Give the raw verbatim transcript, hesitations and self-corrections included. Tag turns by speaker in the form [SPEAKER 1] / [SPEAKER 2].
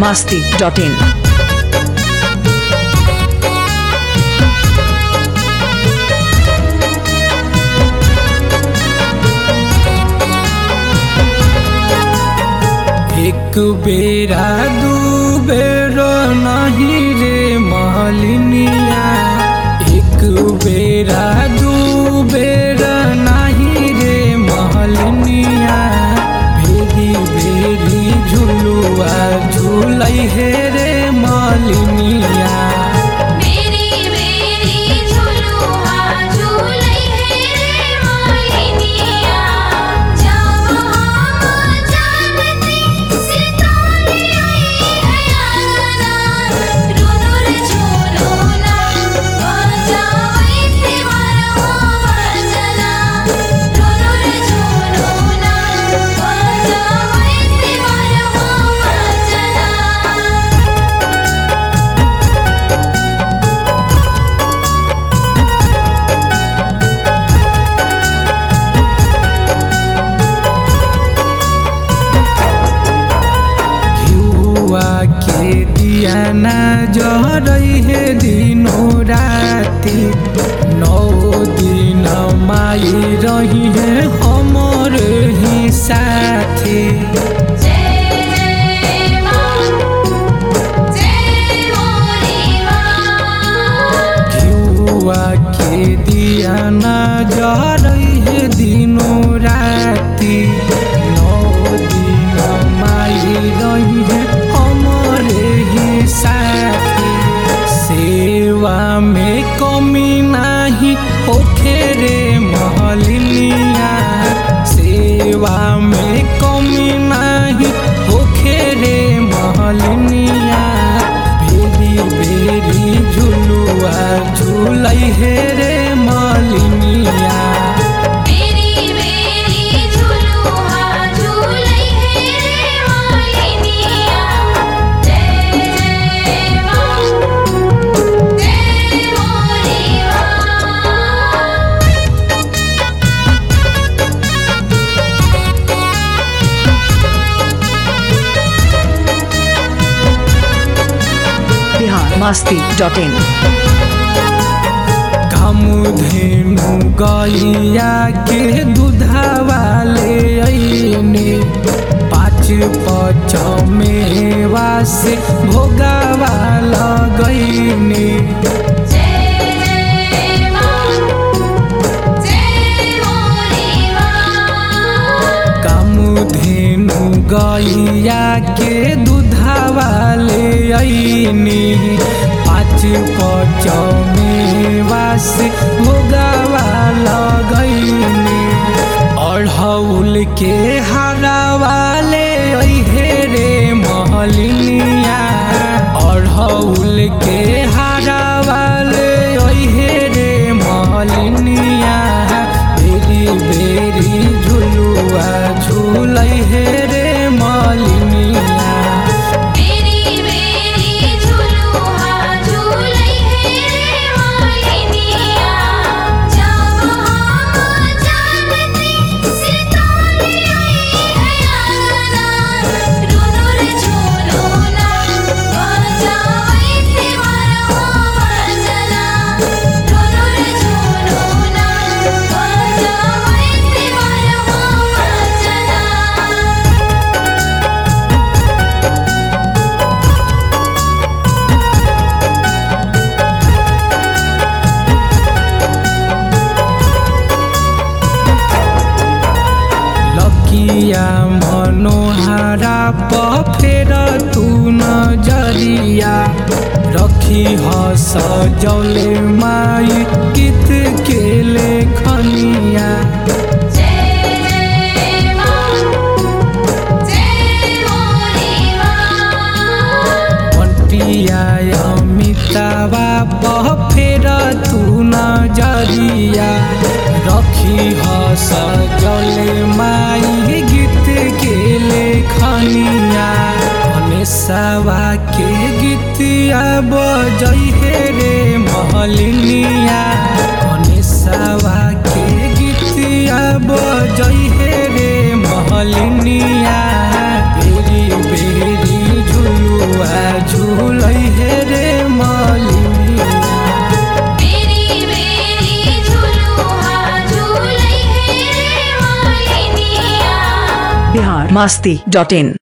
[SPEAKER 1] masti dot in.
[SPEAKER 2] एक बेरा दू बेरो नहीं रे मालिनिया, एक बेरा दू बेरा नहीं रे मालिनिया। भेरी भेरी झुलुआ झूलई हे रे मालिनिया। के दिया ना जरई है दिनों राती, नौ दिन माई रही है हमर ही साथी। घिउआ के दिया ना जरई है दिनों राती, नौ दिन माई रही है साथी। सेवा में कमी नहीं होखे रे मालिनिया, सेवा में कमी नहीं होखे रे मालिनिया। भेरी भेरी झुलुआ झूलई हे रे मालिनिया।
[SPEAKER 1] masti dot in.
[SPEAKER 2] कामधेनु गैया के दूधवा ले अइने, पाँच पच मेवा से भोगावा लगैने। कामधेनु गैया के दूधवा ले अइने, पाँच पच मेवा से भोगावा लगैने। अढ़ौल के हरावा ले अइहे रे मालिनिया, अढ़ौल के हरावा ले अइहे रे मालिनिया। बेरी बेरी झुलुआ झूलई हे रे मालिनिया। किया मनोहरा पफेर तू नजरिया, रखी ह सजौले माई गीत के लेखनिया। पंटिया अमितावा पफेर तू नजरिया, रखी ह सजौले माई गीत के लेखनिया। हमेशवा के गीतिया बजई हे रे मालिनिया, हमेशवा के गीतिया बजई हे रे मालिनिया। बेरी बेरी झुलुआ
[SPEAKER 1] masti dot in.